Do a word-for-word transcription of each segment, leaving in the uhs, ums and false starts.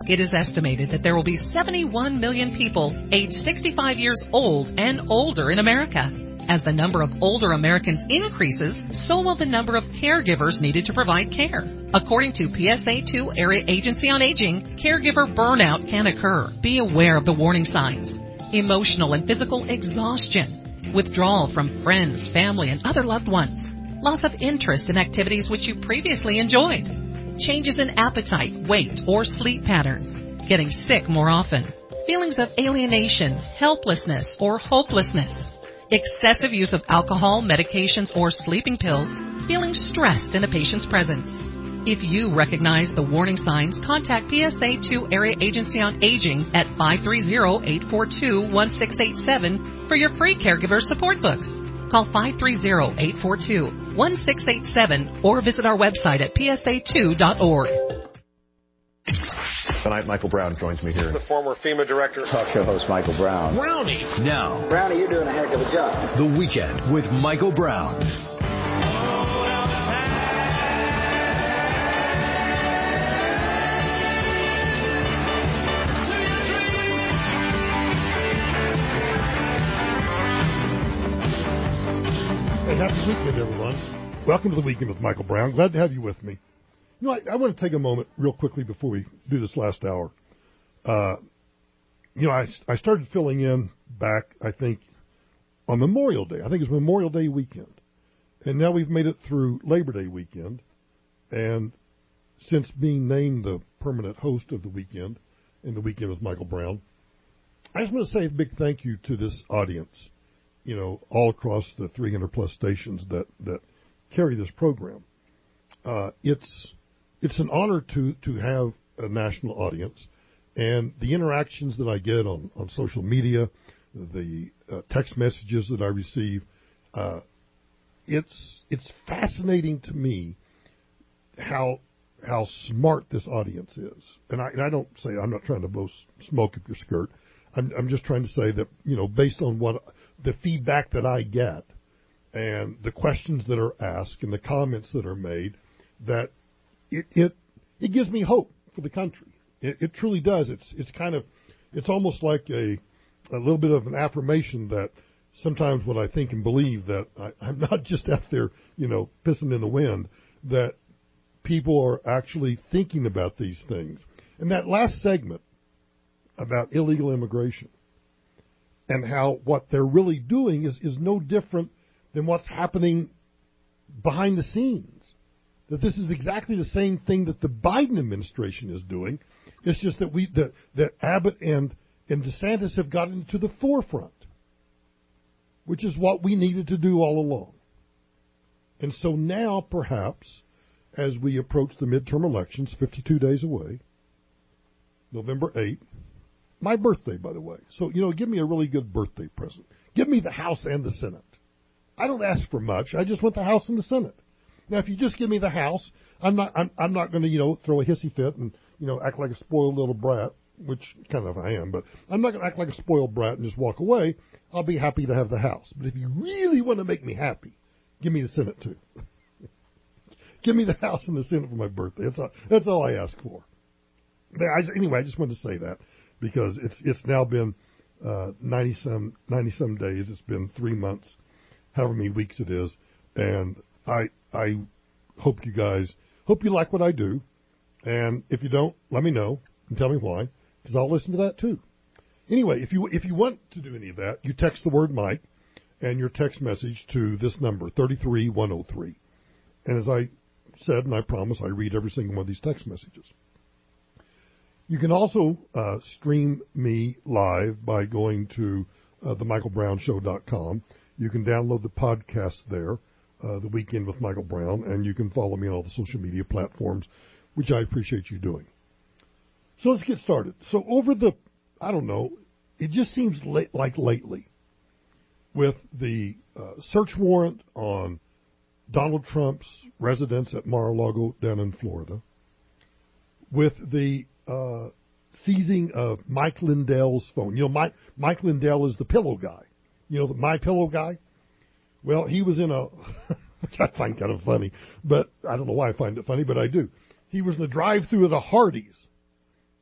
It is estimated that there will be seventy-one million people aged sixty-five years old and older in America. As the number of older Americans increases, so will the number of caregivers needed to provide care. According to P S A two Area Agency on Aging, caregiver burnout can occur. Be aware of the warning signs. Emotional and physical exhaustion, withdrawal from friends, family, and other loved ones, loss of interest in activities which you previously enjoyed, changes in appetite, weight, or sleep patterns, getting sick more often, feelings of alienation, helplessness, or hopelessness, excessive use of alcohol, medications, or sleeping pills, feeling stressed in a patient's presence. If you recognize the warning signs, contact P S A two Area Agency on Aging at five three zero, eight four two, one six eight seven for your free caregiver support books. Call five three zero, eight four two, one six eight seven or visit our website at P S A two dot org. Tonight, Michael Brown joins me here. The former FEMA director. Talk show host Michael Brown. Brownie. Now. Brownie, you're doing a heck of a job. The Weekend with Michael Brown. Hey, happy weekend, everyone. Welcome to The Weekend with Michael Brown. Glad to have you with me. You know, I, I want to take a moment real quickly before we do this last hour. Uh, you know, I, I started filling in back, I think, on Memorial Day. I think it's Memorial Day weekend. And now we've made it through Labor Day weekend. And since being named the permanent host of The Weekend in The Weekend with Michael Brown, I just want to say a big thank you to this audience, you know, all across the three hundred plus stations that, that carry this program. Uh, it's it's an honor to, to have a national audience, and the interactions that I get on, on social media, the uh, text messages that I receive, uh, it's it's fascinating to me how how smart this audience is. And I, and I don't say, I'm not trying to blow smoke up your skirt. I'm, I'm just trying to say that, you know, based on what the feedback that I get and the questions that are asked and the comments that are made, that it it, it gives me hope for the country. It, it truly does. It's it's kind of it's almost like a a little bit of an affirmation that sometimes when I think and believe that I, I'm not just out there, you know, pissing in the wind, that people are actually thinking about these things. And that last segment about illegal immigration and how what they're really doing is, is no different than what's happening behind the scenes. That this is exactly the same thing that the Biden administration is doing. It's just that we that, that Abbott and, and DeSantis have gotten to the forefront, which is what we needed to do all along. And so now, perhaps, as we approach the midterm elections, fifty-two days away, November eighth, my birthday, by the way. So, you know, give me a really good birthday present. Give me the House and the Senate. I don't ask for much. I just want the House and the Senate. Now, if you just give me the House, I'm not I'm, I'm not going to, you know, throw a hissy fit and, you know, act like a spoiled little brat, which kind of I am, but I'm not going to act like a spoiled brat and just walk away. I'll be happy to have the House. But if you really want to make me happy, give me the Senate, too. Give me the House and the Senate for my birthday. That's all, that's all I ask for. I, anyway, I just wanted to say that because it's it's now been uh, ninety some ninety some days. It's been three months, however many weeks it is, and I I hope you guys hope you like what I do, and if you don't, let me know and tell me why, because I'll listen to that too. Anyway, if you if you want to do any of that, you text the word Mike and your text message to this number thirty-three one oh three, and as I said, and I promise, I read every single one of these text messages. You can also uh, stream me live by going to uh, the michael brown show dot com. You can download the podcast there, uh, The Weekend with Michael Brown, and you can follow me on all the social media platforms, which I appreciate you doing. So let's get started. So over the, I don't know, it just seems late, like lately, with the uh, search warrant on Donald Trump's residence at Mar-a-Lago down in Florida, with the uh, seizing of Mike Lindell's phone. You know, Mike, Mike Lindell is the pillow guy. You know, the My Pillow guy? Well, he was in a, which I find kind of funny, but I don't know why I find it funny, but I do. He was in the drive-thru at a Hardee's,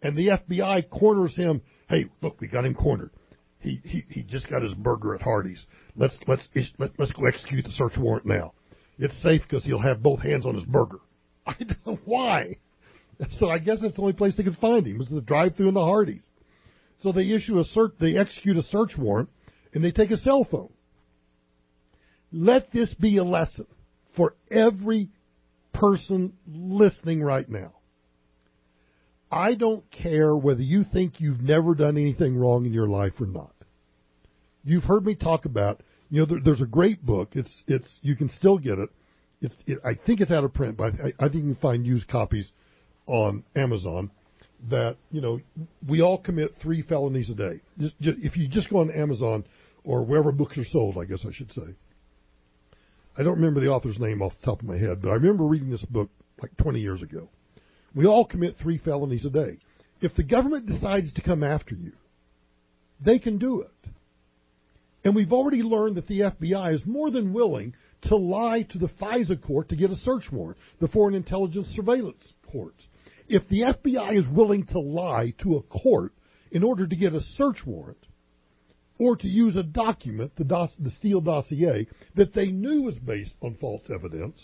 and the F B I corners him. Hey, look, we got him cornered. He he he just got his burger at Hardee's. Let's let's let, let's go execute the search warrant now. It's safe because he'll have both hands on his burger. I don't know why. So I guess that's the only place they could find him was the drive-thru in the Hardee's. So they issue a search, they execute a search warrant, and they take a cell phone. Let this be a lesson for every person listening right now. I don't care whether you think you've never done anything wrong in your life or not. You've heard me talk about, you know, there, there's a great book. It's, it's, you can still get it. It's, it, I think it's out of print, but I, I think you can find used copies on Amazon. That, you know, we all commit three felonies a day. Just, just, if you just go on Amazon or wherever books are sold, I guess I should say. I don't remember the author's name off the top of my head, but I remember reading this book like twenty years ago. We all commit three felonies a day. If the government decides to come after you, they can do it. And we've already learned that the F B I is more than willing to lie to the FISA court to get a search warrant, the Foreign Intelligence Surveillance Court. If the F B I is willing to lie to a court in order to get a search warrant, or to use a document, the, dos- the Steele dossier, that they knew was based on false evidence,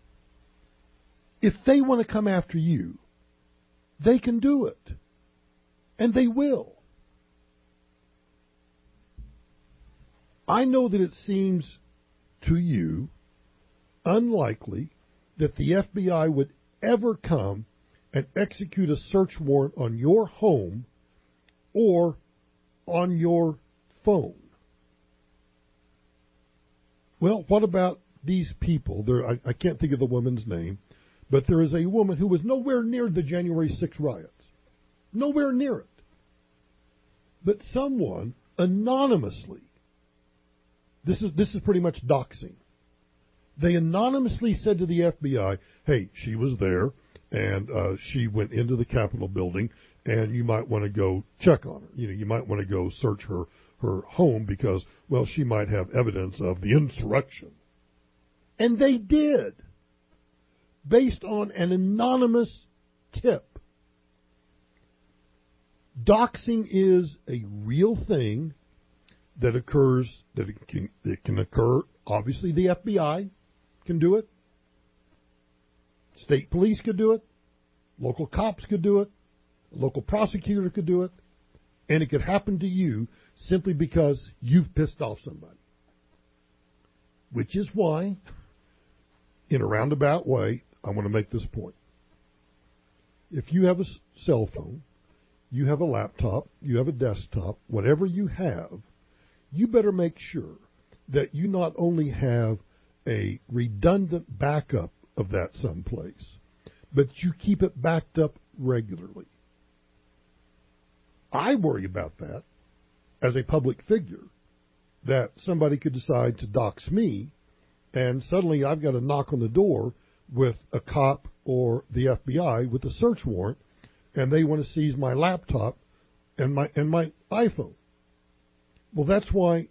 if they want to come after you, they can do it. And they will. I know that it seems to you unlikely that the F B I would ever come and execute a search warrant on your home or on your phone. Well, what about these people? There, I, I can't think of the woman's name, but there is a woman who was nowhere near the January sixth riots. Nowhere near it. But someone anonymously, this is, this is pretty much doxing. They anonymously said to the F B I, hey, she was there, and uh, she went into the Capitol building, and you might want to go check on her. You know, you might want to go search her, her home because, well, she might have evidence of the insurrection. And they did, based on an anonymous tip. Doxing is a real thing that occurs, that it can, it can occur. Obviously, the F B I can do it. State police could do it. Local cops could do it. A local prosecutor could do it. And it could happen to you simply because you've pissed off somebody. Which is why, in a roundabout way, I want to make this point. If you have a cell phone, you have a laptop, you have a desktop, whatever you have, you better make sure that you not only have a redundant backup of that someplace, but you keep it backed up regularly. I worry about that as a public figure, that somebody could decide to dox me, and suddenly I've got to knock on the door with a cop or the F B I with a search warrant, and they want to seize my laptop and my and my iPhone. Well, that's why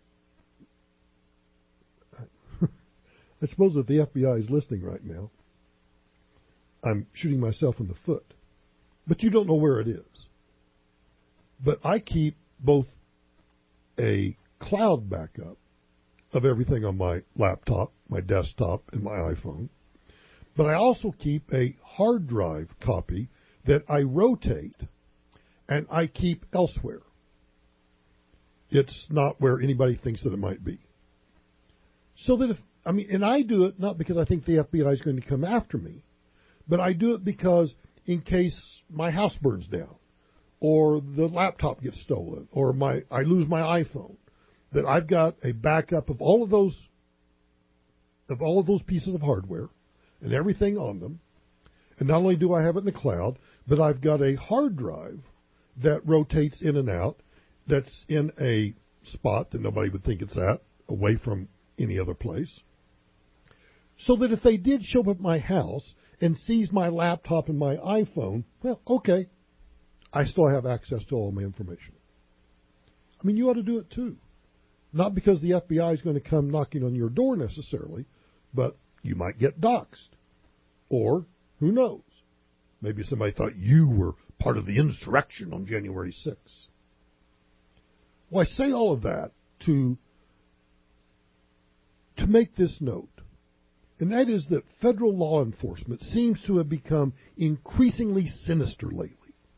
I suppose if the F B I is listening right now, I'm shooting myself in the foot. But you don't know where it is. But I keep both a cloud backup of everything on my laptop, my desktop, and my iPhone. But I also keep a hard drive copy that I rotate and I keep elsewhere. It's not where anybody thinks that it might be. So that if, I mean, and I do it not because I think the F B I is going to come after me, but I do it because in case my house burns down, or the laptop gets stolen, or my I lose my iPhone, that I've got a backup of all of those of all of those pieces of hardware and everything on them. And not only do I have it in the cloud, but I've got a hard drive that rotates in and out, that's in a spot that nobody would think it's at, away from any other place. So that if they did show up at my house and seize my laptop and my iPhone, well, okay, I still have access to all my information. I mean, you ought to do it too. Not because the F B I is going to come knocking on your door necessarily, but you might get doxxed. Or, who knows, maybe somebody thought you were part of the insurrection on January sixth. Well, I say all of that to, to make this note, and that is that federal law enforcement seems to have become increasingly sinister lately.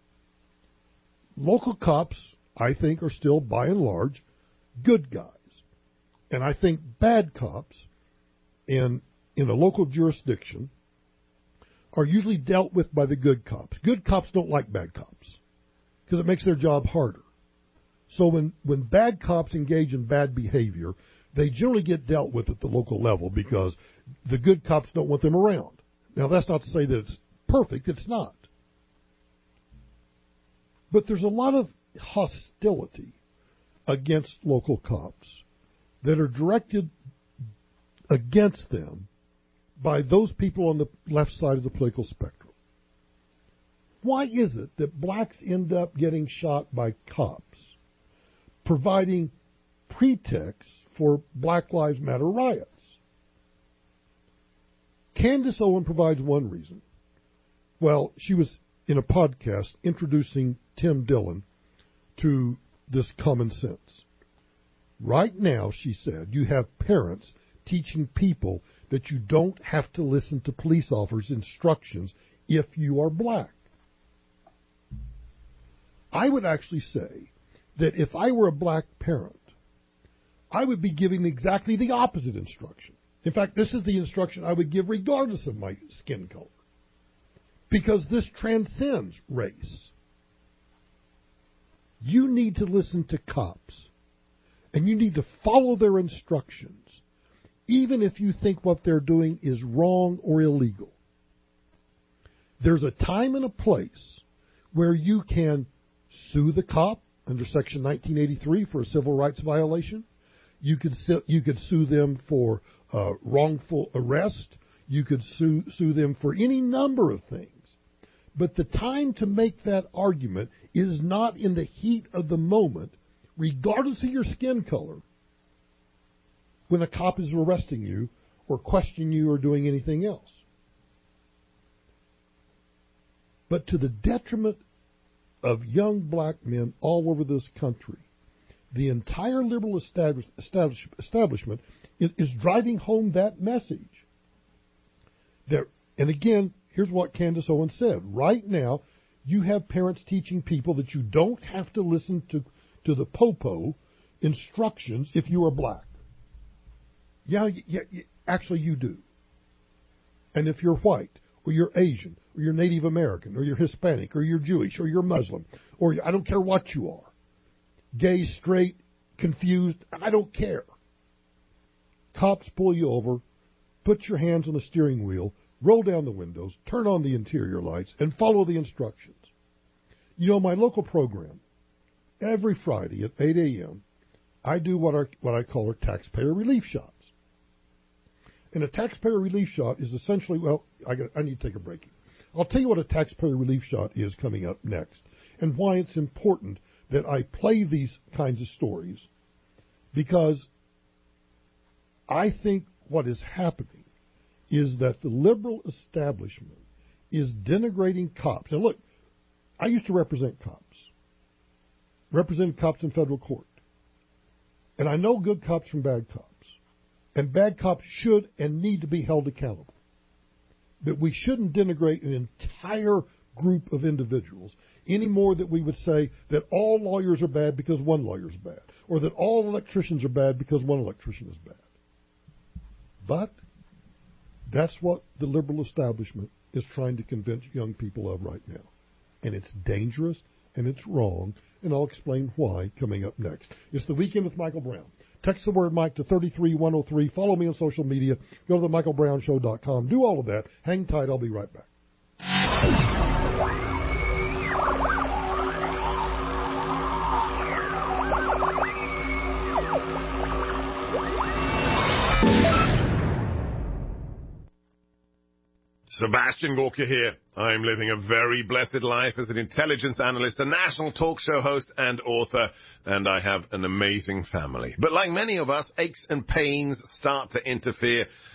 Local cops, I think, are still, by and large, good guys. And I think bad cops in, in a local jurisdiction are usually dealt with by the good cops. Good cops don't like bad cops because it makes their job harder. So when, when bad cops engage in bad behavior, they generally get dealt with at the local level because the good cops don't want them around. Now, that's not to say that it's perfect. It's not. But there's a lot of hostility against local cops that are directed against them by those people on the left side of the political spectrum. Why is it that blacks end up getting shot by cops, providing pretexts for Black Lives Matter riots? Candace Owen provides one reason. Well, she was in a podcast introducing Tim Dillon to this common sense. Right now, she said, you have parents teaching people that you don't have to listen to police officers' instructions if you are black. I would actually say that if I were a black parent, I would be giving exactly the opposite instruction. In fact, this is the instruction I would give regardless of my skin color, because this transcends race. You need to listen to cops, and you need to follow their instructions, even if you think what they're doing is wrong or illegal. There's a time and a place where you can sue the cop under Section nineteen eighty-three for a civil rights violation. You could sue, you could sue them for uh, wrongful arrest. You could sue, sue them for any number of things. But the time to make that argument is not in the heat of the moment, regardless of your skin color, when a cop is arresting you or questioning you or doing anything else. But to the detriment of young black men all over this country, the entire liberal establish, establish, establishment is, is driving home that message. That, and again, here's what Candace Owen said. Right now, you have parents teaching people that you don't have to listen to, to the popo instructions if you are black. Yeah, yeah, yeah, actually you do. And if you're white, or you're Asian, or you're Native American, or you're Hispanic, or you're Jewish, or you're Muslim, or I don't care what you are, gay, straight, confused, I don't care. Cops pull you over, put your hands on the steering wheel, roll down the windows, turn on the interior lights, and follow the instructions. You know, my local program, every Friday at eight a.m., I do what, our, what I call our taxpayer relief shots. And a taxpayer relief shot is essentially, well, I, got, I need to take a break. I'll tell you what a taxpayer relief shot is coming up next, and why it's important that I play these kinds of stories, because I think what is happening is that the liberal establishment is denigrating cops. Now look, I used to represent cops, represented cops in federal court, and I know good cops from bad cops, and bad cops should and need to be held accountable. But we shouldn't denigrate an entire group of individuals any more than we would say that all lawyers are bad because one lawyer is bad, or that all electricians are bad because one electrician is bad. But that's what the liberal establishment is trying to convince young people of right now. And it's dangerous, and it's wrong, and I'll explain why coming up next. It's The Weekend with Michael Brown. Text the word Mike to three three one oh three. Follow me on social media. Go to the michael brown show dot com. Do all of that. Hang tight. I'll be right back. Sebastian Gorka here. I'm living a very blessed life as an intelligence analyst, a national talk show host, and author, and I have an amazing family. But like many of us, aches and pains start to interfere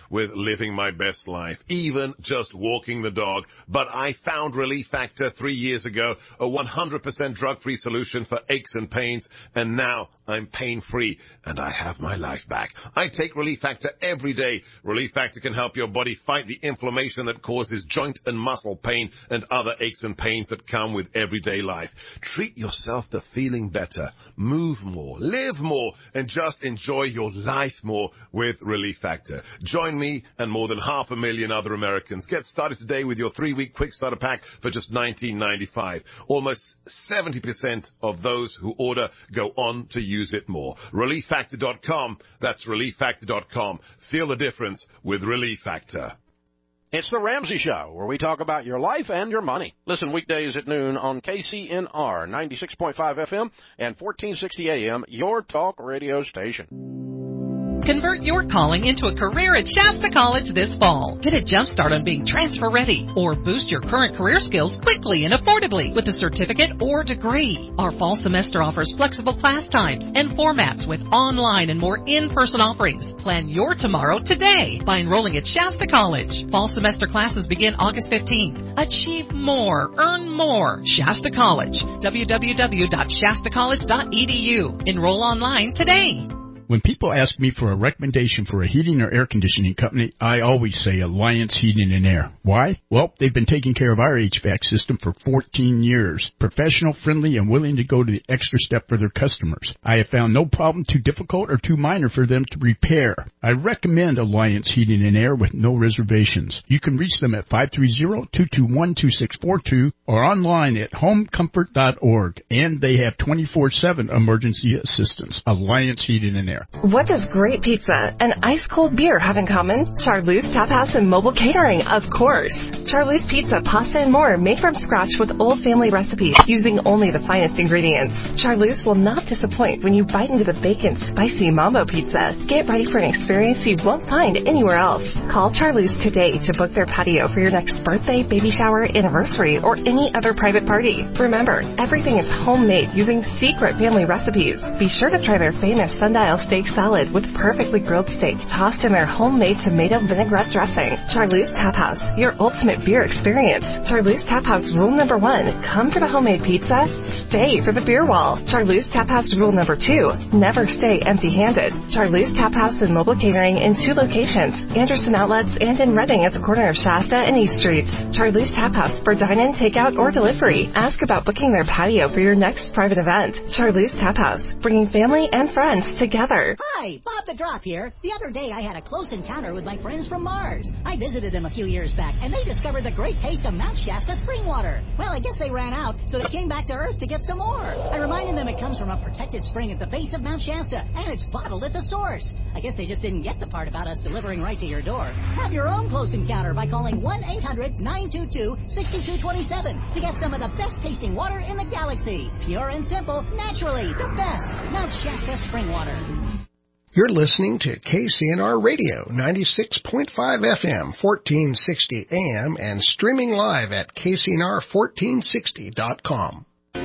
with living my best life, even just walking the dog. But I found Relief Factor three years ago, a one hundred percent drug-free solution for aches and pains, and now I'm pain-free, and I have my life back. I take Relief Factor every day. Relief Factor can help your body fight the inflammation that causes joint and muscle pain and other aches and pains that come with everyday life. Treat yourself to feeling better, move more, live more, and just enjoy your life more with Relief Factor. Join me and more than half a million other Americans. Get started today with your three-week quick starter pack for just nineteen ninety-five. Almost seventy percent of those who order go on to use it more. relief factor dot com. That's relief factor dot com. Feel the difference with Relief Factor. It's the Ramsey Show, where we talk about your life and your money. Listen weekdays at noon on K C N R ninety-six point five F M and fourteen sixty A M, your talk radio station. Convert your calling into a career at Shasta College this fall. Get a jump start on being transfer ready, or boost your current career skills quickly and affordably with a certificate or degree. Our fall semester offers flexible class times and formats with online and more in-person offerings. Plan your tomorrow today by enrolling at Shasta College. Fall semester classes begin August fifteenth. Achieve more, earn more. Shasta College. w w w dot shasta college dot e d u. Enroll online today. When people ask me for a recommendation for a heating or air conditioning company, I always say Alliance Heating and Air. Why? Well, they've been taking care of our H V A C system for fourteen years. Professional, friendly, and willing to go to the extra step for their customers. I have found no problem too difficult or too minor for them to repair. I recommend Alliance Heating and Air with no reservations. You can reach them at five three zero, two two one, two six four two or online at home comfort dot org. And they have twenty-four seven emergency assistance. Alliance Heating and Air. What does great pizza and ice-cold beer have in common? Charlie's Tap House and Mobile Catering, of course. Charlie's Pizza, pasta, and more made from scratch with old family recipes using only the finest ingredients. Charlie's will not disappoint when you bite into the bacon, spicy Mambo Pizza. Get ready for an experience you won't find anywhere else. Call Charlie's today to book their patio for your next birthday, baby shower, anniversary, or any other private party. Remember, everything is homemade using secret family recipes. Be sure to try their famous sundial steak salad with perfectly grilled steak tossed in their homemade tomato vinaigrette dressing. Charlie's Tap House, your ultimate beer experience. Charlie's Tap House rule number one, come for the homemade pizza, stay for the beer wall. Charlie's Tap House rule number two, never stay empty-handed. Charlie's Tap House and Mobile Catering in two locations, Anderson Outlets and in Reading at the corner of Shasta and East Streets. Charlie's Tap House for dine-in, takeout, or delivery. Ask about booking their patio for your next private event. Charlie's Tap House, bringing family and friends together. Hi, Bob the Drop here. The other day I had a close encounter with my friends from Mars. I visited them a few years back, and they discovered the great taste of Mount Shasta spring water. Well, I guess they ran out, so they came back to Earth to get some more. I reminded them it comes from a protected spring at the base of Mount Shasta, and it's bottled at the source. I guess they just didn't get the part about us delivering right to your door. Have your own close encounter by calling one eight hundred, nine two two, six two two seven to get some of the best tasting water in the galaxy. Pure and simple, naturally, the best. Mount Shasta spring water. You're listening to K C N R Radio, ninety-six point five F M, fourteen sixty A M, and streaming live at K C N R fourteen sixty dot com.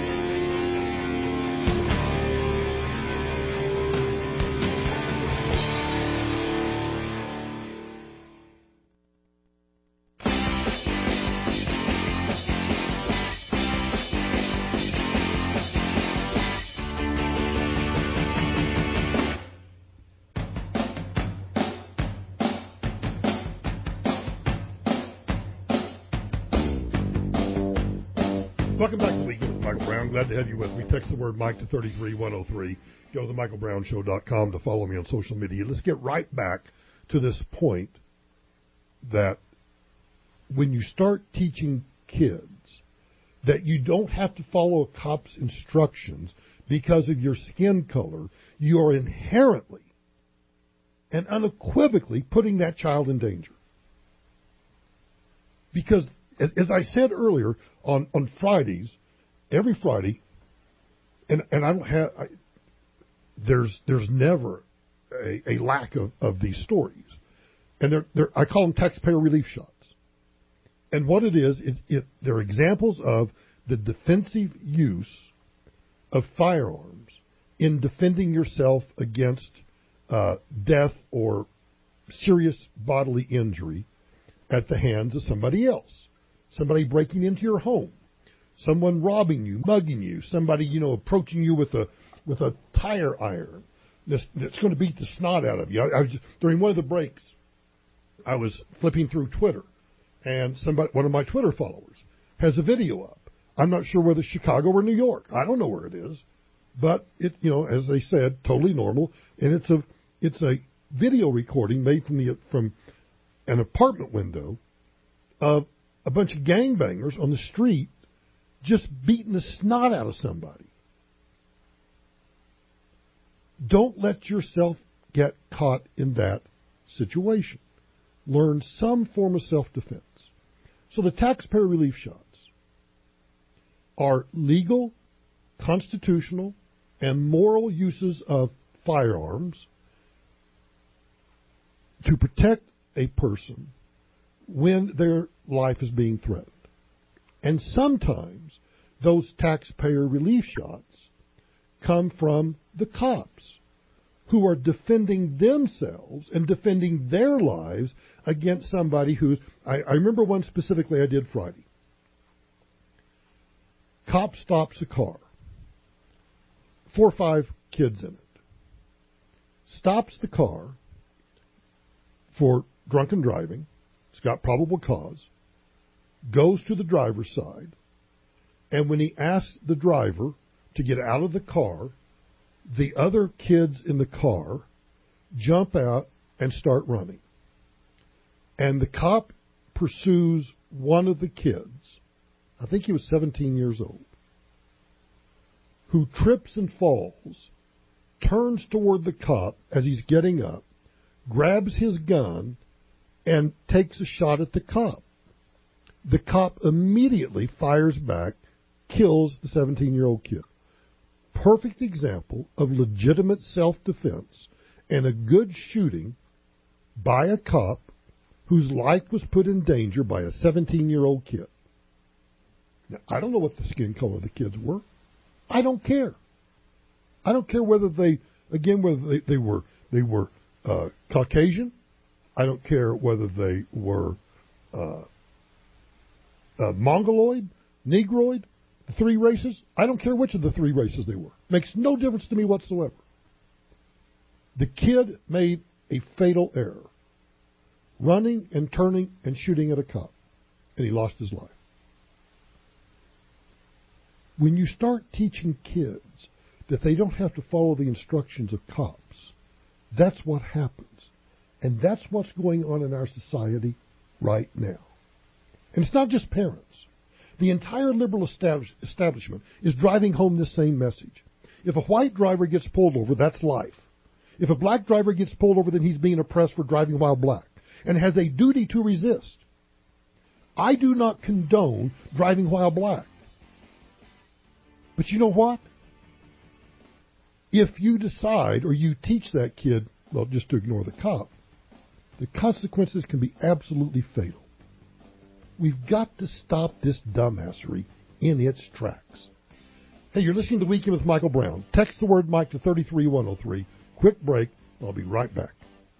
Welcome back to the Weekend with Michael Brown. Glad to have you with me. Text the word Mike to three three one oh three. Go to michael brown show dot com to follow me on social media. Let's get right back to this point that when you start teaching kids that you don't have to follow a cop's instructions because of your skin color, you are inherently and unequivocally putting that child in danger. Because, as, as I said earlier, on, on Fridays, every Friday, and, and I don't have, I, there's there's never a, a lack of, of these stories. And they're, they're, I call them taxpayer relief shots. And what it is, it, it, they're examples of the defensive use of firearms in defending yourself against uh, death or serious bodily injury at the hands of somebody else. Somebody breaking into your home, someone robbing you, mugging you, somebody, you know, approaching you with a with a tire iron that's, that's going to beat the snot out of you. I, I was just, during one of the breaks, I was flipping through Twitter, and somebody, one of my Twitter followers, has a video up. I'm not sure whether it's Chicago or New York. I don't know where it is, but it, you know, as they said, totally normal, and it's a it's a video recording made from the from an apartment window of a bunch of gangbangers on the street just beating the snot out of somebody. Don't let yourself get caught in that situation. Learn some form of self-defense. So the taxpayer relief shots are legal, constitutional, and moral uses of firearms to protect a person when their life is being threatened. And sometimes those taxpayer relief shots come from the cops who are defending themselves and defending their lives against somebody who's... I, I remember one specifically I did Friday. Cop stops a car. Four or five kids in it. Stops the car for drunken driving. It's got probable cause. Goes to the driver's side. And when he asks the driver to get out of the car, the other kids in the car jump out and start running. And the cop pursues one of the kids, I think he was seventeen years old, who trips and falls, turns toward the cop as he's getting up, grabs his gun, and takes a shot at the cop. The cop immediately fires back, kills the seventeen-year-old kid. Perfect example of legitimate self-defense and a good shooting by a cop whose life was put in danger by a seventeen-year-old kid. Now, I don't know what the skin color of the kids were. I don't care. I don't care whether they, again, whether they, they were they were uh, Caucasian. I don't care whether they were uh, uh, Mongoloid, Negroid, the three races. I don't care which of the three races they were. Makes no difference to me whatsoever. The kid made a fatal error, running and turning and shooting at a cop, and he lost his life. When you start teaching kids that they don't have to follow the instructions of cops, that's what happens. And that's what's going on in our society right now. And it's not just parents. The entire liberal establish- establishment is driving home this same message. If a white driver gets pulled over, that's life. If a black driver gets pulled over, then he's being oppressed for driving while black and has a duty to resist. I do not condone driving while black. But you know what? If you decide or you teach that kid, well, just to ignore the cop, the consequences can be absolutely fatal. We've got to stop this dumbassery in its tracks. Hey, you're listening to The Weekend with Michael Brown. Text the word Mike to three three one oh three. Quick break. I'll be right back.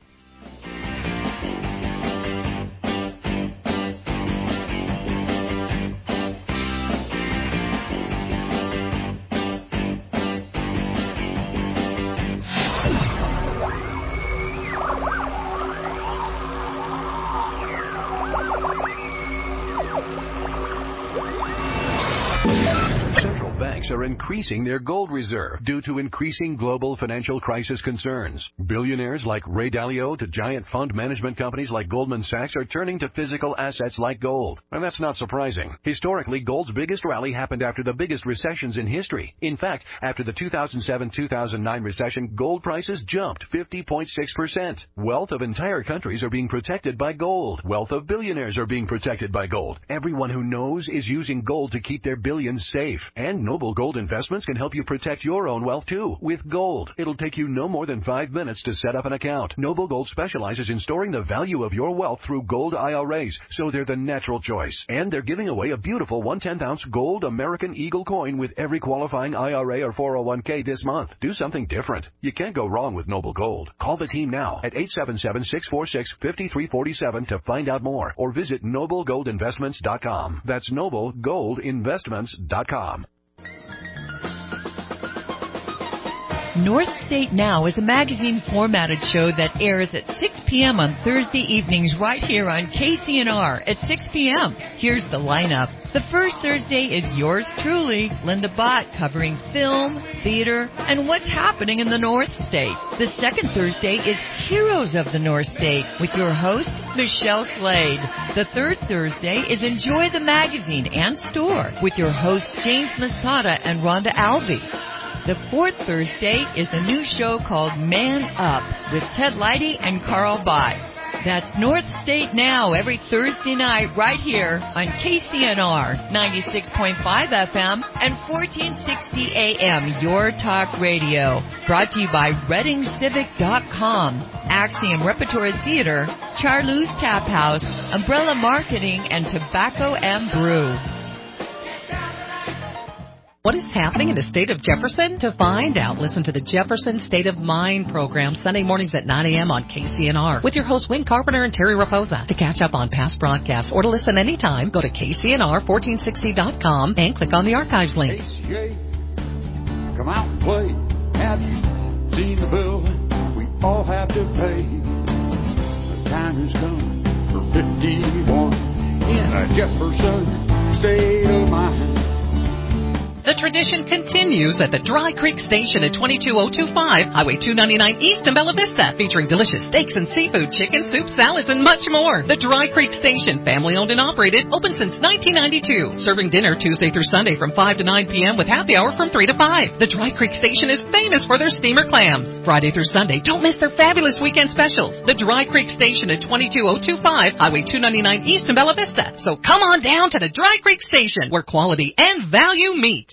Are increasing their gold reserve due to increasing global financial crisis concerns. Billionaires like Ray Dalio to giant fund management companies like Goldman Sachs are turning to physical assets like gold. And that's not surprising. Historically, gold's biggest rally happened after the biggest recessions in history. In fact, after the two thousand seven two thousand nine recession, gold prices jumped fifty point six percent. Wealth of entire countries are being protected by gold. Wealth of billionaires are being protected by gold. Everyone who knows is using gold to keep their billions safe. And Noble Gold Gold Investments can help you protect your own wealth, too, with gold. It'll take you no more than five minutes to set up an account. Noble Gold specializes in storing the value of your wealth through gold I R As, so they're the natural choice. And they're giving away a beautiful one tenth ounce gold American Eagle coin with every qualifying I R A or four oh one k this month. Do something different. You can't go wrong with Noble Gold. Call the team now at eight seven seven, six four six, five three four seven to find out more, or visit noble gold investments dot com. That's noble gold investments dot com. North State Now is a magazine formatted show that airs at six p.m. on Thursday evenings right here on K C N R at six p.m. Here's the lineup. The first Thursday is yours truly, Linda Bott, covering film, theater, and what's happening in the North State. The second Thursday is Heroes of the North State with your host, Michelle Slade. The third Thursday is Enjoy the Magazine and Store with your hosts, James Masada and Rhonda Alvey. The fourth Thursday is a new show called Man Up with Ted Leidy and Carl Bai. That's North State Now every Thursday night right here on K C N R ninety-six point five F M and fourteen sixty A M, Your Talk Radio. Brought to you by Reading Civic dot com, Axiom Repertory Theater, Charlie's Tap House, Umbrella Marketing, and Tobacco and Brew. What is happening in the state of Jefferson? To find out, listen to the Jefferson State of Mind program Sunday mornings at nine a.m. on K C N R with your hosts Wayne Carpenter and Terry Raposa. To catch up on past broadcasts or to listen anytime, go to K C N R fourteen sixty dot com and click on the archives link. K C A, come out and play. Have you seen the bill we all have to pay? The time has come for fifty-one in a Jefferson State of Mind. The tradition continues at the Dry Creek Station at twenty-two oh two five, Highway two ninety-nine East in Bella Vista, featuring delicious steaks and seafood, chicken, soup, salads, and much more. The Dry Creek Station, family-owned and operated, open since nineteen ninety-two, serving dinner Tuesday through Sunday from five to nine p.m. with happy hour from three to five. The Dry Creek Station is famous for their steamer clams. Friday through Sunday, don't miss their fabulous weekend specials. The Dry Creek Station at twenty-two oh two five, Highway two ninety-nine East in Bella Vista. So come on down to the Dry Creek Station, where quality and value meet.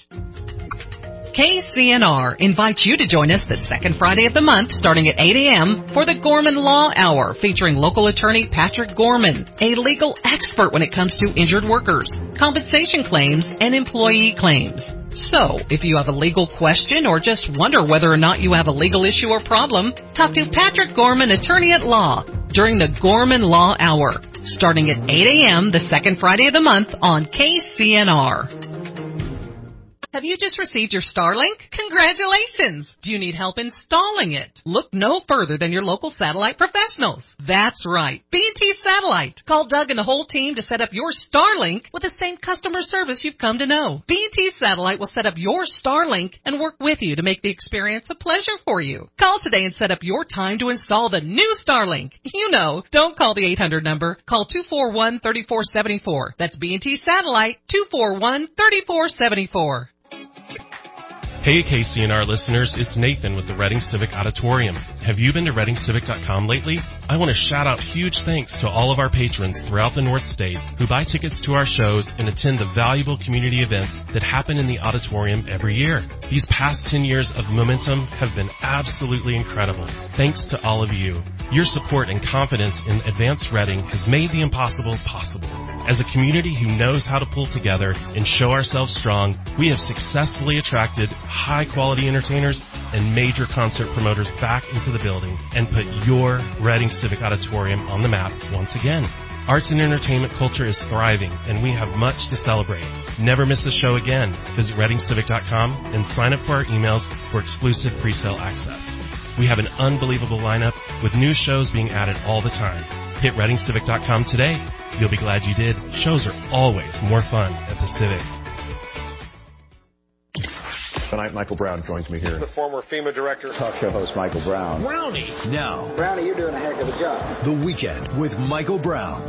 K C N R invites you to join us the second Friday of the month starting at eight a.m. for the Gorman Law Hour, featuring local attorney Patrick Gorman, a legal expert when it comes to injured workers, compensation claims, and employee claims. So, if you have a legal question or just wonder whether or not you have a legal issue or problem, talk to Patrick Gorman, attorney at law, during the Gorman Law Hour, starting at eight a.m. the second Friday of the month on K C N R. Have you just received your Starlink? Congratulations! Do you need help installing it? Look no further than your local satellite professionals. That's right, B and T Satellite. Call Doug and the whole team to set up your Starlink with the same customer service you've come to know. B and T Satellite will set up your Starlink and work with you to make the experience a pleasure for you. Call today and set up your time to install the new Starlink. You know, don't call the eight hundred number. Call two four one, three four seven four. That's B and T Satellite, two four one, three four seven four. Hey K C N R listeners, it's Nathan with the Reading Civic Auditorium. Have you been to reading civic dot com lately? I want to shout out huge thanks to all of our patrons throughout the North State who buy tickets to our shows and attend the valuable community events that happen in the auditorium every year. These past ten years of momentum have been absolutely incredible. Thanks to all of you. Your support and confidence in Advanced Reading has made the impossible possible. As a community who knows how to pull together and show ourselves strong, we have successfully attracted high-quality entertainers and major concert promoters back into the building and put your Reading Civic Auditorium on the map once again. Arts and entertainment culture is thriving, and we have much to celebrate. Never miss a show again. Visit reading civic dot com and sign up for our emails for exclusive pre-sale access. We have an unbelievable lineup with new shows being added all the time. Hit reading civic dot com today. You'll be glad you did. Shows are always more fun at the Civic. Tonight, Michael Brown joins me here. The former FEMA director. Talk show host Michael Brown. Brownie. Now. Brownie, you're doing a heck of a job. The Weekend with Michael Brown.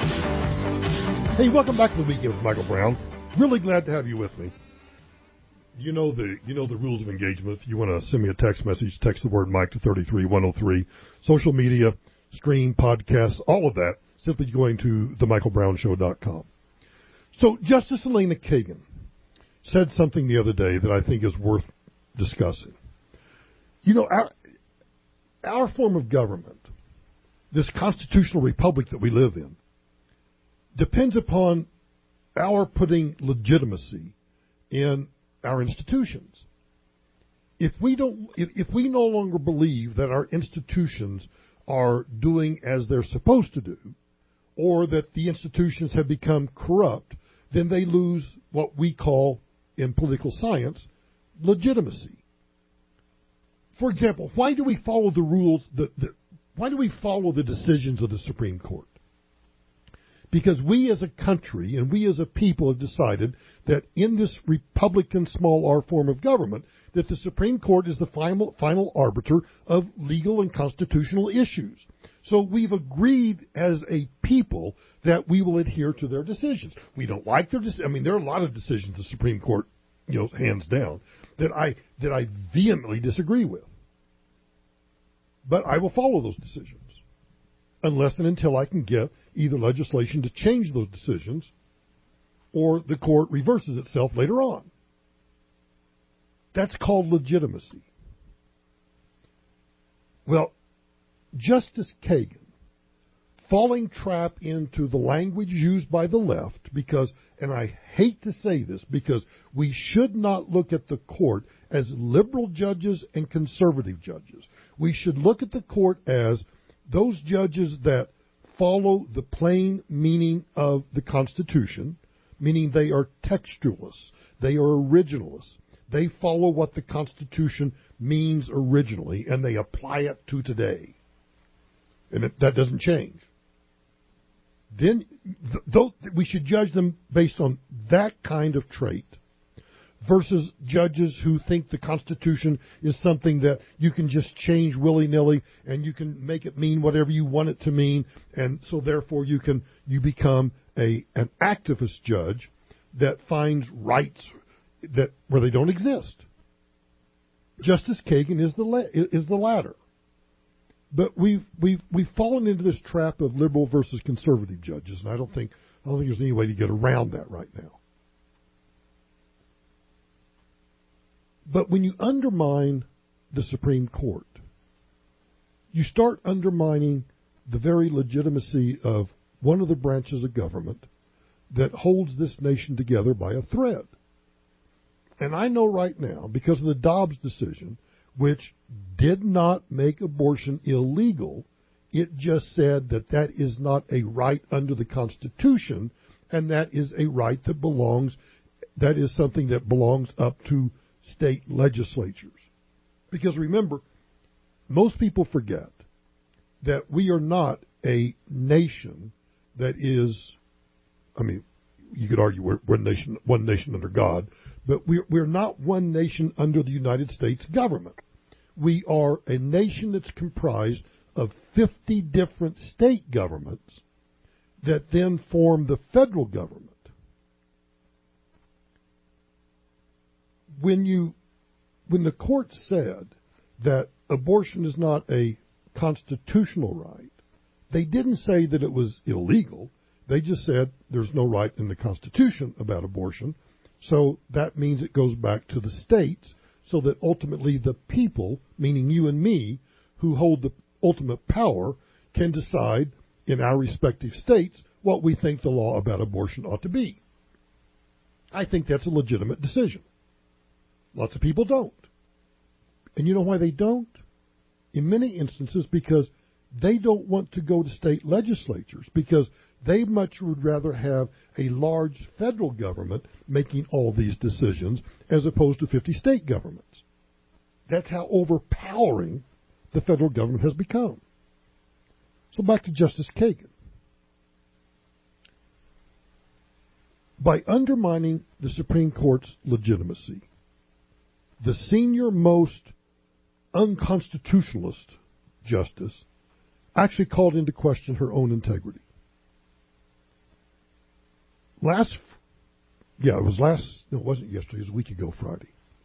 Hey, welcome back to The Weekend with Michael Brown. Really glad to have you with me. You know the you know the rules of engagement. If you want to send me a text message, text the word Mike to three three one oh three. Social media, stream, podcasts, all of that, simply going to the michael brown show dot com. So Justice Elena Kagan said something the other day that I think is worth discussing. You know, our, our form of government, this constitutional republic that we live in, depends upon our putting legitimacy in our institutions. If we don't, if, if we no longer believe that our institutions are doing as they're supposed to do, or that the institutions have become corrupt, then they lose what we call, in political science, legitimacy. For example, why do we follow the rules, the, the, why do we follow the decisions of the Supreme Court? Because we as a country and we as a people have decided that in this Republican small r form of government, that the Supreme Court is the final, final arbiter of legal and constitutional issues. So we've agreed as a people that we will adhere to their decisions. We don't like their decisions. I mean, there are a lot of decisions the Supreme Court, you know, hands down, that I that I vehemently disagree with. But I will follow those decisions unless and until I can get either legislation to change those decisions or the court reverses itself later on. That's called legitimacy. Well, Justice Kagan, falling trap into the language used by the left, because, and I hate to say this, because we should not look at the court as liberal judges and conservative judges. We should look at the court as those judges that follow the plain meaning of the Constitution, meaning they are textualists, they are originalists. They follow what the Constitution means originally, and they apply it to today. And it, that doesn't change. Then th- th- we should judge them based on that kind of trait versus judges who think the Constitution is something that you can just change willy-nilly and you can make it mean whatever you want it to mean, and so therefore you can you become a an activist judge that finds rights that where they don't exist. Justice Kagan is the la- is the latter. But we've we've we've fallen into this trap of liberal versus conservative judges, and I don't think I don't think there's any way to get around that right now. But when you undermine the Supreme Court, you start undermining the very legitimacy of one of the branches of government that holds this nation together by a thread. And I know right now, because of the Dobbs decision, which did not make abortion illegal, it just said that that is not a right under the Constitution, and that is a right that belongs, that is something that belongs up to state legislatures. Because remember, most people forget that we are not a nation that is, I mean, you could argue we're one nation, one nation under God, but we're, we're not one nation under the United States government. We are a nation that's comprised of fifty different state governments that then form the federal government. When you, when the court said that abortion is not a constitutional right, they didn't say that it was illegal. They just said there's no right in the Constitution about abortion, so that means it goes back to the states, so that ultimately the people, meaning you and me, who hold the ultimate power, can decide in our respective states what we think the law about abortion ought to be. I think that's a legitimate decision. Lots of people don't. And you know why they don't? In many instances, because they don't want to go to state legislatures, because they much would rather have a large federal government making all these decisions as opposed to fifty state governments. That's how overpowering the federal government has become. So back to Justice Kagan. By undermining the Supreme Court's legitimacy, the senior most unconstitutionalist justice actually called into question her own integrity. Last, yeah, it was last, no, it wasn't yesterday, it was a week ago Friday.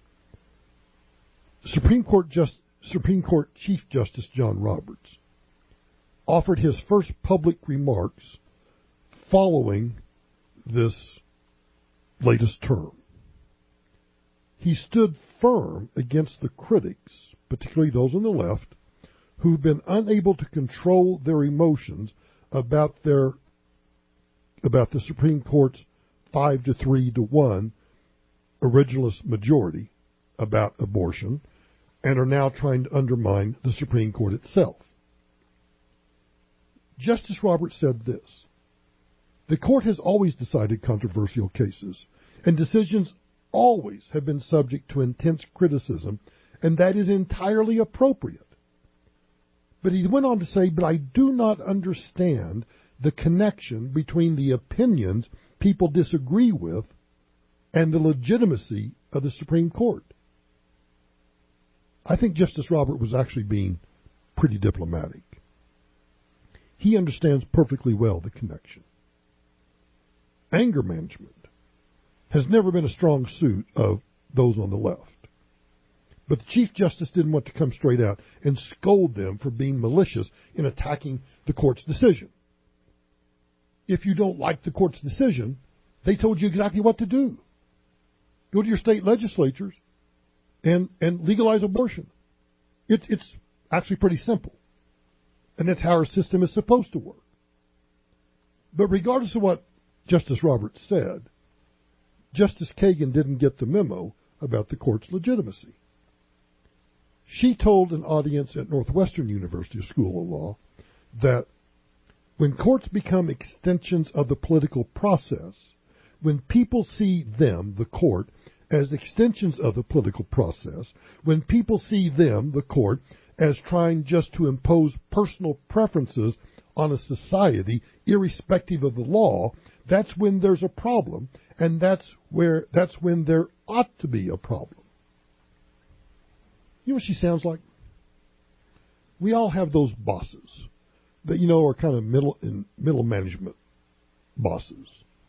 Supreme Court Just, Supreme Court Chief Justice John Roberts offered his first public remarks following this latest term. He stood firm against the critics, particularly those on the left, who've been unable to control their emotions about their about the Supreme Court's five to three to one originalist majority about abortion, and are now trying to undermine the Supreme Court itself. Justice Roberts said this: "The court has always decided controversial cases, and decisions always have been subject to intense criticism, and that is entirely appropriate." But he went on to say, "But I do not understand the connection between the opinions people disagree with and the legitimacy of the Supreme Court." I think Justice Roberts was actually being pretty diplomatic. He understands perfectly well the connection. Anger management has never been a strong suit of those on the left. But the Chief Justice didn't want to come straight out and scold them for being malicious in attacking the court's decision. If you don't like the court's decision, they told you exactly what to do. Go to your state legislatures and, and legalize abortion. It, it's actually pretty simple. And that's how our system is supposed to work. But regardless of what Justice Roberts said, Justice Kagan didn't get the memo about the court's legitimacy. She told an audience at Northwestern University School of Law that when courts become extensions of the political process, when people see them, the court, as extensions of the political process, when people see them, the court, as trying just to impose personal preferences on a society, irrespective of the law, that's when there's a problem, and that's where that's when there ought to be a problem. You know what she sounds like? We all have those bosses that, you know, are kind of middle in middle management bosses,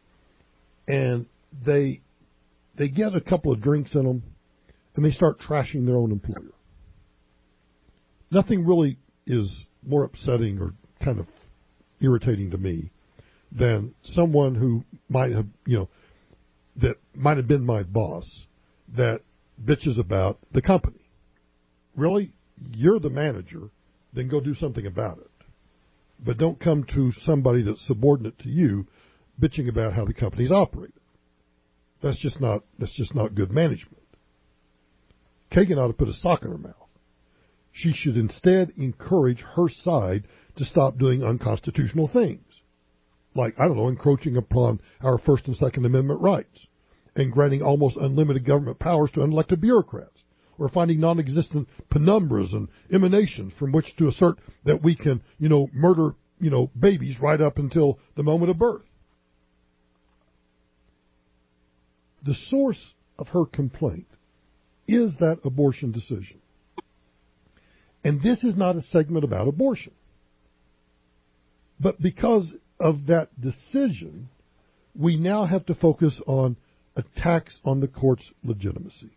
and they they get a couple of drinks in them, and they start trashing their own employer. Nothing really is more upsetting or kind of irritating to me than someone who might have, you know, that might have been my boss that bitches about the company. Really? You're the manager, then go do something about it. But don't come to somebody that's subordinate to you bitching about how the company's operated. That's just not that's just not good management. Kagan ought to put a sock in her mouth. She should instead encourage her side to stop doing unconstitutional things, like, I don't know, encroaching upon our First and Second Amendment rights and granting almost unlimited government powers to unelected bureaucrats, or finding non-existent penumbras and emanations from which to assert that we can, you know, murder, you know, babies right up until the moment of birth. The source of her complaint is that abortion decision. And this is not a segment about abortion. But because of that decision, we now have to focus on attacks on the court's legitimacy.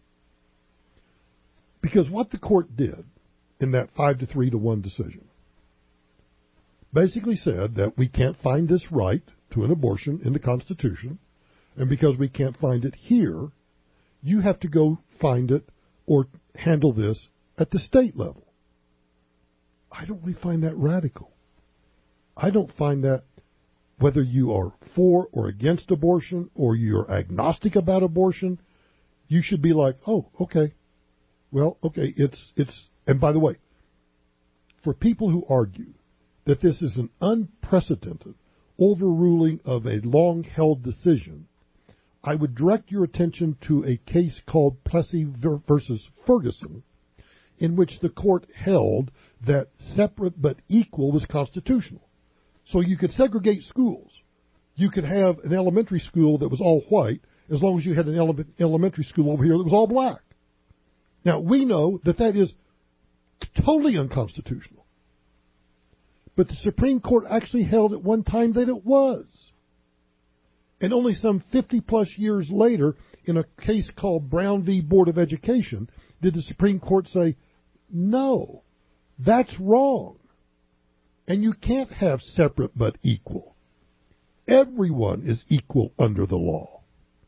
Because what the court did in that five to three to one decision basically said that we can't find this right to an abortion in the Constitution, and because we can't find it here, you have to go find it or handle this at the state level. I don't really find that radical. I don't find that, whether you are for or against abortion or you're agnostic about abortion, you should be like, oh, okay. Well, okay, it's, it's, and by the way, for people who argue that this is an unprecedented overruling of a long-held decision, I would direct your attention to a case called Plessy versus Ferguson, in which the court held that separate but equal was constitutional. So you could segregate schools. You could have an elementary school that was all white as long as you had an ele- elementary school over here that was all black. Now, we know that that is totally unconstitutional. But the Supreme Court actually held at one time that it was. And only some fifty plus years later, in a case called Brown v. Board of Education, did the Supreme Court say, no, that's wrong. And you can't have separate but equal. Everyone is equal under the law.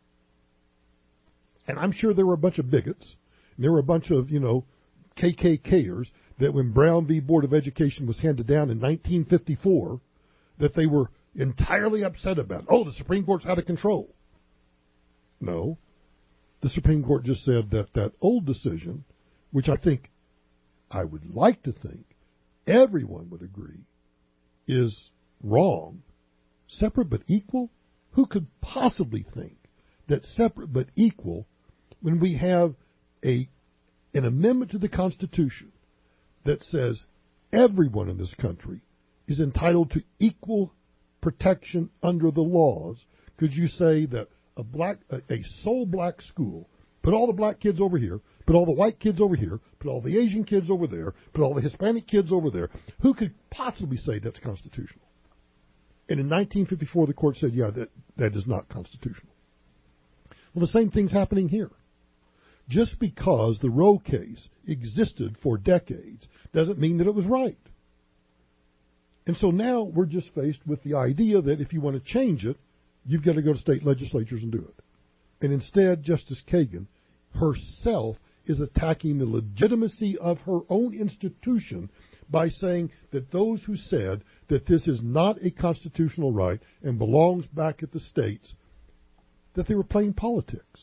And I'm sure there were a bunch of bigots, and there were a bunch of, you know, K K Kers that when Brown v. Board of Education was handed down in nineteen fifty-four, that they were entirely upset about. Oh, the Supreme Court's out of control. No. The Supreme Court just said that that old decision, which I think, I would like to think, everyone would agree, is wrong. Separate but equal? Who could possibly think that separate but equal, when we have a an amendment to the Constitution that says everyone in this country is entitled to equal protection under the laws, could you say that a black, a, a sole black school, put all the black kids over here, put all the white kids over here, put all the Asian kids over there, put all the Hispanic kids over there, who could possibly say that's constitutional? And in nineteen fifty-four, the court said, yeah, that, that is not constitutional. Well, the same thing's happening here. Just because the Roe case existed for decades doesn't mean that it was right. And so now we're just faced with the idea that if you want to change it, you've got to go to state legislatures and do it. And instead, Justice Kagan herself is attacking the legitimacy of her own institution by saying that those who said that this is not a constitutional right and belongs back at the states, that they were playing politics.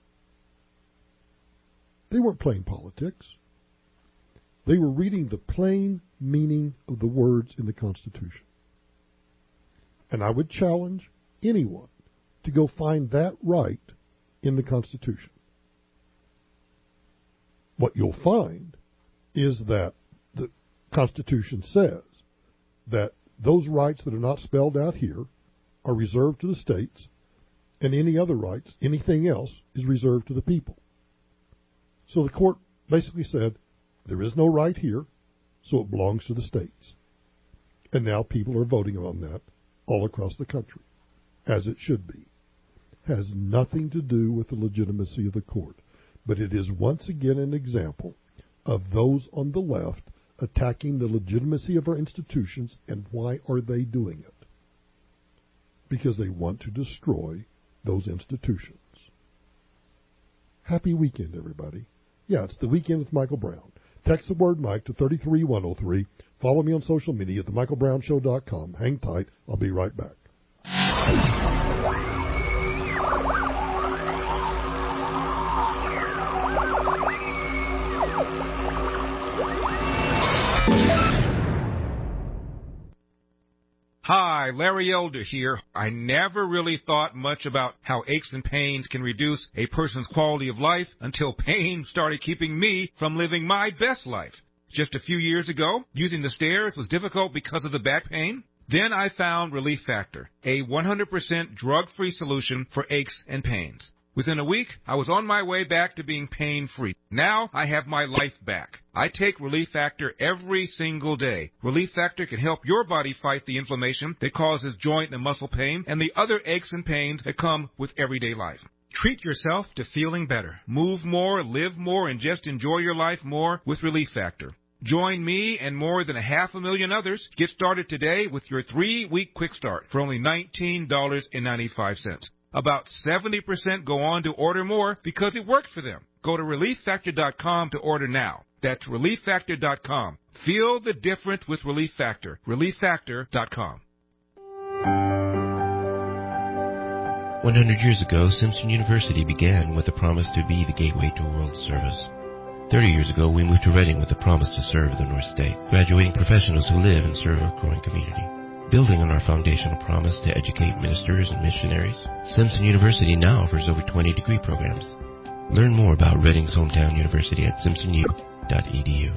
They weren't playing politics. They were reading the plain meaning of the words in the Constitution. And I would challenge anyone to go find that right in the Constitution. What you'll find is that the Constitution says that those rights that are not spelled out here are reserved to the states, and any other rights, anything else, is reserved to the people. So the court basically said, there is no right here, so it belongs to the states. And now people are voting on that all across the country, as it should be. Has nothing to do with the legitimacy of the court, but it is once again an example of those on the left attacking the legitimacy of our institutions. And why are they doing it? Because they want to destroy those institutions. Happy weekend, everybody. Yeah, it's the Weekend with Michael Brown. Text the word Mike to three three one oh three. Follow me on social media at the michael brown show dot com. Hang tight. I'll be right back. Hi, Larry Elder here. I never really thought much about how aches and pains can reduce a person's quality of life until pain started keeping me from living my best life. Just a few years ago, using the stairs was difficult because of the back pain. Then I found Relief Factor, a one hundred percent drug-free solution for aches and pains. Within a week, I was on my way back to being pain-free. Now I have my life back. I take Relief Factor every single day. Relief Factor can help your body fight the inflammation that causes joint and muscle pain and the other aches and pains that come with everyday life. Treat yourself to feeling better. Move more, live more, and just enjoy your life more with Relief Factor. Join me and more than a half a million others. Get started today with your three-week quick start for only nineteen ninety-five. About seventy percent go on to order more because it worked for them. Go to relief factor dot com to order now. That's relief factor dot com. Feel the difference with Relief Factor. relief factor dot com. one hundred years ago, Simpson University began with a promise to be the gateway to world service. thirty years ago, we moved to Reading with a promise to serve the North State, graduating professionals who live and serve our growing community. Building on our foundational promise to educate ministers and missionaries, Simpson University now offers over twenty degree programs. Learn more about Reading's hometown university at simpson u dot e d u.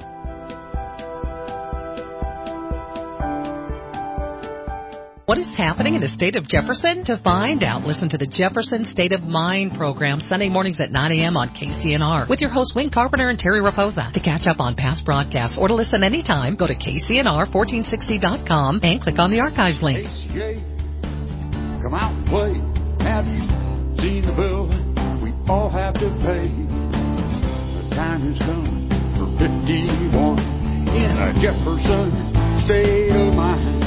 What is happening in the state of Jefferson? To find out, listen to the Jefferson State of Mind program Sunday mornings at nine a.m. on K C N R with your hosts Wayne Carpenter and Terry Raposa. To catch up on past broadcasts or to listen anytime, go to K C N R fourteen sixty dot com and click on the archives link. A C A, come out and play. Have you seen the building we all have to pay? The time has come for fifty-one in a Jefferson state of mind.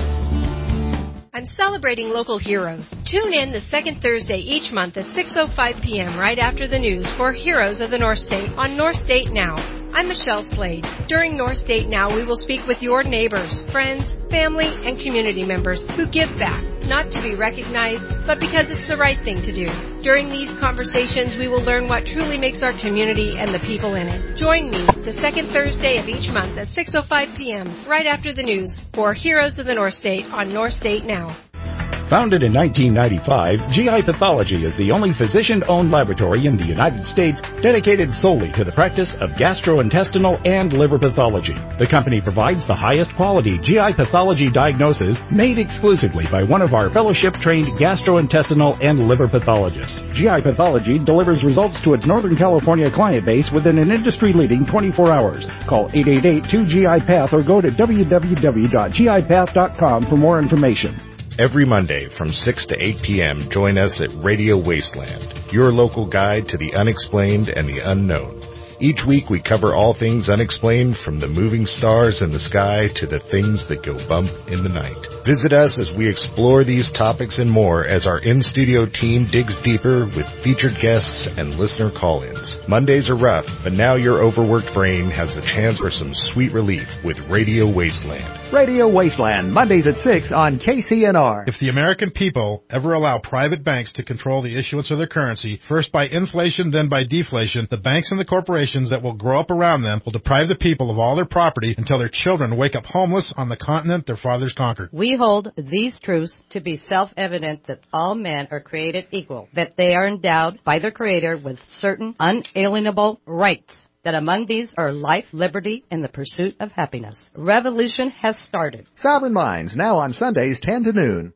I'm celebrating local heroes. Tune in the second Thursday each month at six oh five p.m. right after the news for Heroes of the North State on North State Now. I'm Michelle Slade. During North State Now, we will speak with your neighbors, friends, family, and community members who give back, not to be recognized, but because it's the right thing to do. During these conversations, we will learn what truly makes our community and the people in it. Join me the second Thursday of each month at six oh five p.m. right after the news for Heroes of the North State on North State Now. Founded in nineteen ninety-five, G I Pathology is the only physician-owned laboratory in the United States dedicated solely to the practice of gastrointestinal and liver pathology. The company provides the highest quality G I pathology diagnosis made exclusively by one of our fellowship-trained gastrointestinal and liver pathologists. G I Pathology delivers results to its Northern California client base within an industry-leading twenty-four hours. Call eight eight eight, two G I Path or go to w w w dot g i path dot com for more information. Every Monday from six to eight p.m., join us at Radio Wasteland, your local guide to the unexplained and the unknown. Each week we cover all things unexplained, from the moving stars in the sky to the things that go bump in the night. Visit us as we explore these topics and more as our in-studio team digs deeper with featured guests and listener call-ins. Mondays are rough, but now your overworked brain has a chance for some sweet relief with Radio Wasteland. Radio Wasteland, Mondays at six on K C N R. If the American people ever allow private banks to control the issuance of their currency, first by inflation, then by deflation, the banks and the corporations that will grow up around them will deprive the people of all their property until their children wake up homeless on the continent their fathers conquered. We hold these truths to be self-evident, that all men are created equal, that they are endowed by their Creator with certain unalienable rights, that among these are life, liberty, and the pursuit of happiness. Revolution has started. Sovereign Minds, now on Sundays, ten to noon.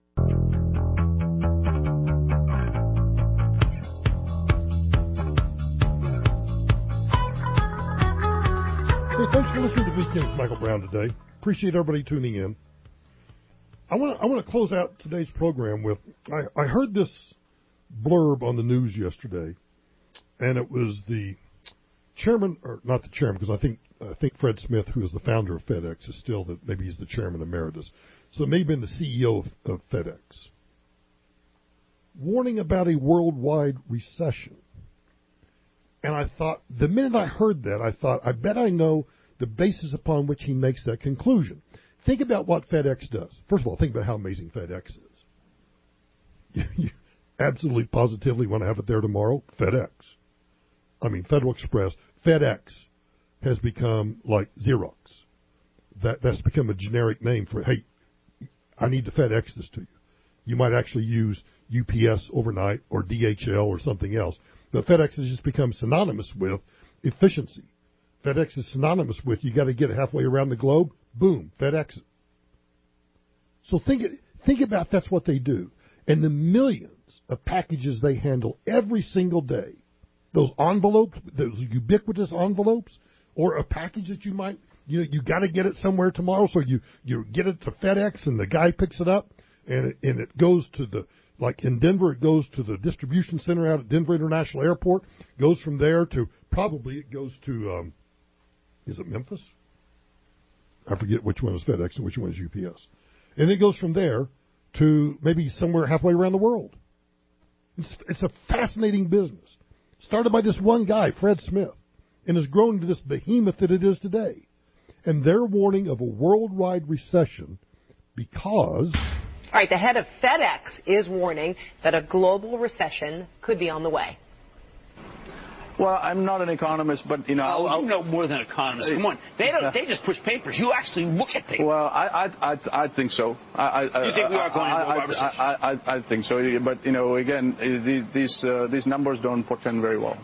Hey, thanks for listening to Weekend with Michael Brown today. Appreciate everybody tuning in. I want to I want to close out today's program with, I, I heard this blurb on the news yesterday, and it was the chairman, or not the chairman, because I think I think Fred Smith, who is the founder of FedEx, is still the, maybe he's the chairman emeritus. So it may have been the C E O of, of FedEx. Warning about a worldwide recession. And I thought, the minute I heard that, I thought, I bet I know the basis upon which he makes that conclusion. Think about what FedEx does. First of all, think about how amazing FedEx is. You, you absolutely positively want to have it there tomorrow? FedEx. I mean, Federal Express, FedEx has become like Xerox. That That's become a generic name for, hey, I need to FedEx this to you. You might actually use U P S overnight or D H L or something else. But FedEx has just become synonymous with efficiency. FedEx is synonymous with, you got to get halfway around the globe, boom, FedEx. So think think about that's what they do. And the millions of packages they handle every single day, those envelopes, those ubiquitous envelopes, or a package that you might, you know, you got to get it somewhere tomorrow, so you, you get it to FedEx and the guy picks it up, and it, and it goes to the, like in Denver, it goes to the distribution center out at Denver International Airport, goes from there to, probably it goes to, um, is it Memphis? I forget which one is FedEx and which one is U P S. And it goes from there to maybe somewhere halfway around the world. It's, it's a fascinating business. Started by this one guy, Fred Smith, and has grown into this behemoth that it is today. And they're warning of a worldwide recession because... All right, the head of FedEx is warning that a global recession could be on the way. Well, I'm not an economist, but, you know... Oh, I'll, you know more than economists. Come on. They don't. They just push papers. You actually look at papers. Well, I I, I, I think so. I, I, you think we are going I, to a recession? I, I, I, I think so. But, you know, again, these, uh, these numbers don't portend very well.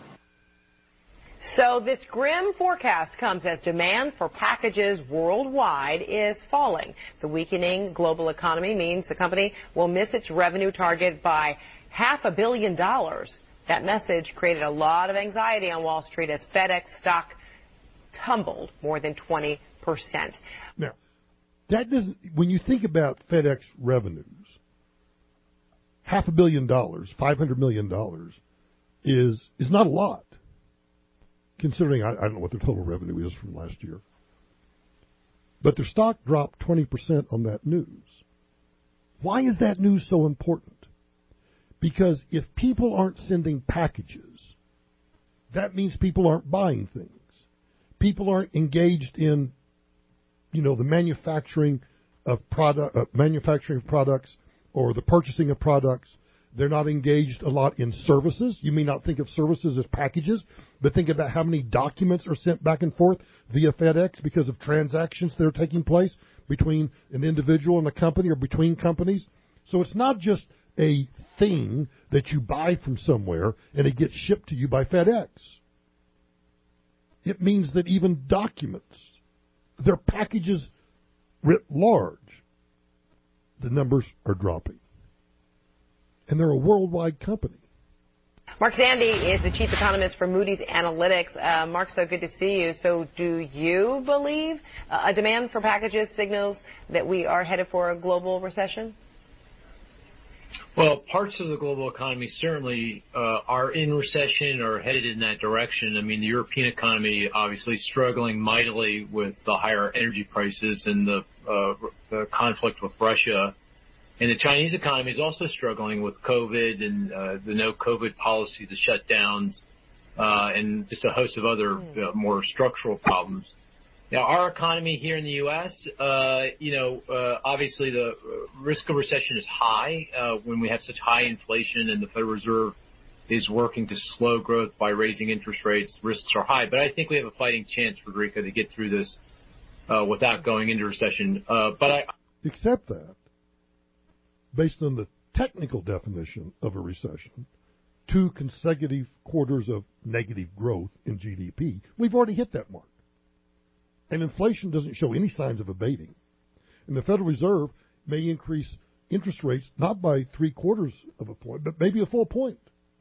So this grim forecast comes as demand for packages worldwide is falling. The weakening global economy means the company will miss its revenue target by half a billion dollars. That message created a lot of anxiety on Wall Street as FedEx stock tumbled more than twenty percent. Now, that doesn't, when you think about FedEx revenues, half a billion dollars, five hundred million dollars, is is not a lot. considering I, I don't know what their total revenue is from last year. But their stock dropped twenty percent on that news. Why is that news so important? Because if people aren't sending packages, that means people aren't buying things. People aren't engaged in, you know, the manufacturing of product, uh, manufacturing of products or the purchasing of products. They're not engaged a lot in services. You may not think of services as packages, but think about how many documents are sent back and forth via FedEx because of transactions that are taking place between an individual and a company or between companies. So it's not just a thing that you buy from somewhere and it gets shipped to you by FedEx. It means that even documents, their packages writ large, the numbers are dropping. And they're a worldwide company. Mark Zandi is the chief economist for Moody's Analytics. Uh, Mark, so good to see you. So do you believe uh, a demand for packages signals that we are headed for a global recession? Well, parts of the global economy certainly uh, are in recession or headed in that direction. I mean, the European economy obviously struggling mightily with the higher energy prices and the, uh, the conflict with Russia. And the Chinese economy is also struggling with COVID and uh, the no-COVID policy, the shutdowns, uh, and just a host of other uh, more structural problems. Now, our economy here in the U S, uh, you know, uh, obviously the risk of recession is high uh, when we have such high inflation and the Federal Reserve is working to slow growth by raising interest rates. Risks are high. But I think we have a fighting chance, Federica, to get through this uh, without going into recession. Uh, but I Except that, based on the technical definition of a recession, two consecutive quarters of negative growth in G D P, we've already hit that mark. And inflation doesn't show any signs of abating. And the Federal Reserve may increase interest rates not by three quarters of a point, but maybe a full point.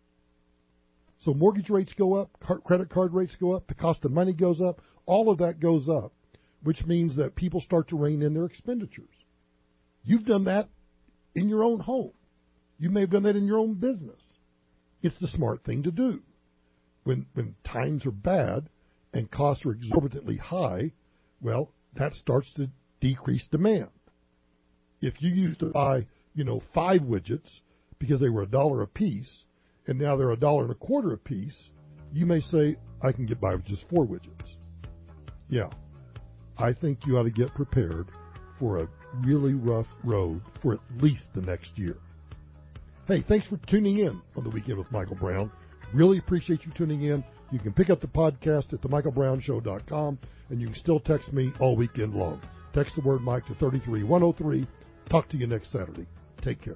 So mortgage rates go up, credit card rates go up, the cost of money goes up, all of that goes up, which means that people start to rein in their expenditures. You've done that in your own home. You may have done that in your own business. It's the smart thing to do. When when times are bad and costs are exorbitantly high, well, that starts to decrease demand. If you used to buy, you know, five widgets because they were a dollar a piece, and now they're a dollar and a quarter a piece, you may say, I can get by with just four widgets. Yeah, I think you ought to get prepared for a really rough road for at least the next year. Hey, thanks for tuning in on The Weekend with Michael Brown. Really appreciate you tuning in. You can pick up the podcast at the michael brown show dot com, and you can still text me all weekend long. Text the word Mike to three three one oh three. Talk to you next Saturday. Take care.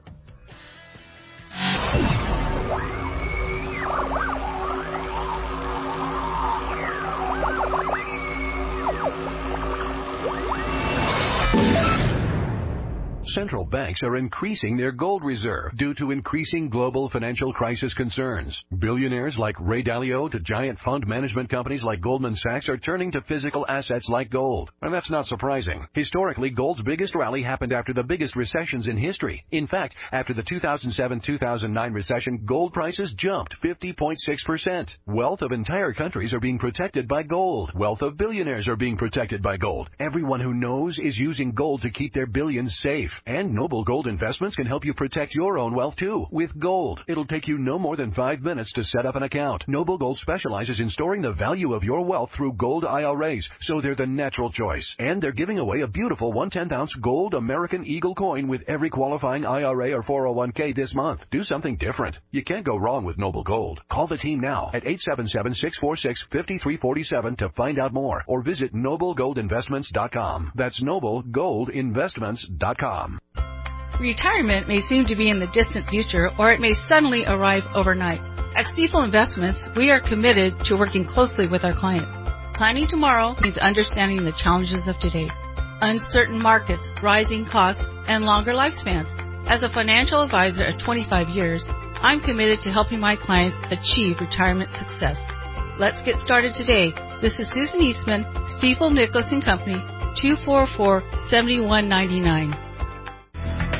Central banks are increasing their gold reserve due to increasing global financial crisis concerns. Billionaires like Ray Dalio to giant fund management companies like Goldman Sachs are turning to physical assets like gold. And that's not surprising. Historically, gold's biggest rally happened after the biggest recessions in history. In fact, after the two thousand seven two thousand nine recession, gold prices jumped fifty point six percent. Wealth of entire countries are being protected by gold. Wealth of billionaires are being protected by gold. Everyone who knows is using gold to keep their billions safe. And Noble Gold Investments can help you protect your own wealth, too, with gold. It'll take you no more than five minutes to set up an account. Noble Gold specializes in storing the value of your wealth through gold I R As, so they're the natural choice. And they're giving away a beautiful one tenth ounce gold American Eagle coin with every qualifying I R A or four oh one k this month. Do something different. You can't go wrong with Noble Gold. Call the team now at eight seven seven, six four six, five three four seven to find out more, or visit noble gold investments dot com. That's noble gold investments dot com. Retirement may seem to be in the distant future, or it may suddenly arrive overnight. At Stifel Investments, we are committed to working closely with our clients. Planning tomorrow means understanding the challenges of today. Uncertain markets, rising costs, and longer lifespans. As a financial advisor of twenty-five years, I'm committed to helping my clients achieve retirement success. Let's get started today. This is Susan Eastman, Stifel Nicholas and Company, two four four, seven one nine nine.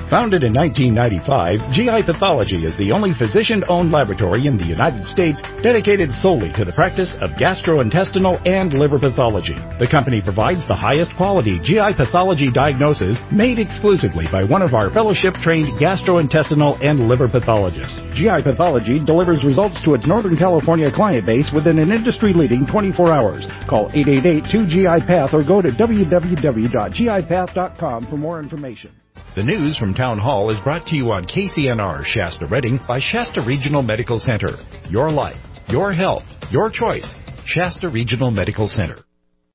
Founded in nineteen ninety-five, G I Pathology is the only physician-owned laboratory in the United States dedicated solely to the practice of gastrointestinal and liver pathology. The company provides the highest quality G I pathology diagnosis made exclusively by one of our fellowship-trained gastrointestinal and liver pathologists. G I Pathology delivers results to its Northern California client base within an industry-leading twenty-four hours. Call eight eight eight, two G I Path or go to w w w dot g i path dot com for more information. The news from Town Hall is brought to you on K C N R Shasta Redding by Shasta Regional Medical Center. Your life, your health, your choice. Shasta Regional Medical Center.